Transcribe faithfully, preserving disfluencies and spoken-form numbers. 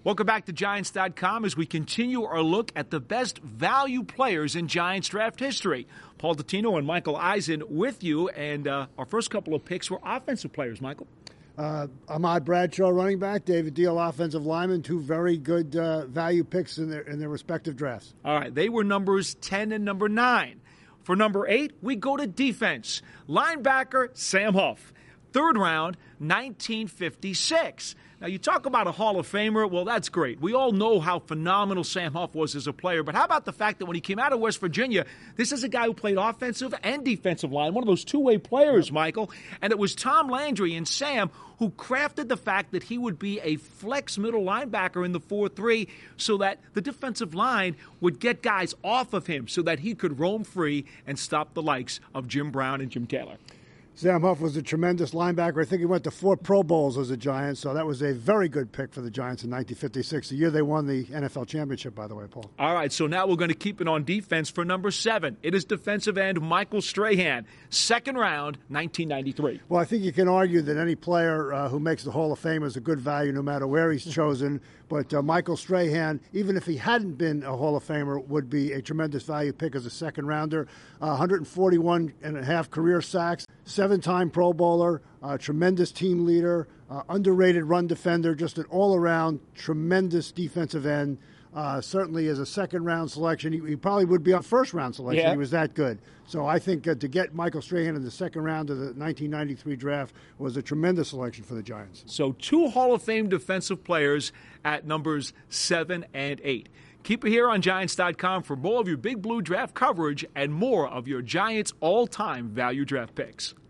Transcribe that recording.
Welcome back to Giants dot com as we continue our look at the best value players in Giants draft history. Paul Dottino and Michael Eisen with you, and uh, our first couple of picks were offensive players, Michael. Uh, Ahmad Bradshaw, running back, David Deal, offensive lineman, two very good uh, value picks in their in their respective drafts. All right, they were numbers ten and number nine. For number eight, we go to defense. Linebacker Sam Huff. Third round, nineteen fifty-six. Now, you talk about a Hall of Famer. Well, that's great. We all know how phenomenal Sam Huff was as a player. But how about the fact that when he came out of West Virginia, this is a guy who played offensive and defensive line, one of those two-way players, Michael. And it was Tom Landry and Sam who crafted the fact that he would be a flex middle linebacker in the four three so that the defensive line would get guys off of him so that he could roam free and stop the likes of Jim Brown and Jim Taylor. Sam Huff was a tremendous linebacker. I think he went to four Pro Bowls as a Giant, so that was a very good pick for the Giants in nineteen fifty-six, the year they won the N F L championship, by the way, Paul. All right, so now we're going to keep it on defense for number seven. It is defensive end Michael Strahan, second round, nineteen ninety-three. Well, I think you can argue that any player uh, who makes the Hall of Fame is a good value no matter where he's chosen. But uh, Michael Strahan, even if he hadn't been a Hall of Famer, would be a tremendous value pick as a second rounder. Uh, one hundred forty-one and a half career sacks, seven-time Pro Bowler, uh, tremendous team leader, uh, underrated run defender, just an all-around tremendous defensive end. Uh, certainly as a second-round selection. He, he probably would be a first-round selection. Yeah. He was that good. So I think uh, to get Michael Strahan in the second round of the nineteen ninety-three draft was a tremendous selection for the Giants. So two Hall of Fame defensive players at numbers seven and eight. Keep it here on Giants dot com for more of your Big Blue draft coverage and more of your Giants all-time value draft picks.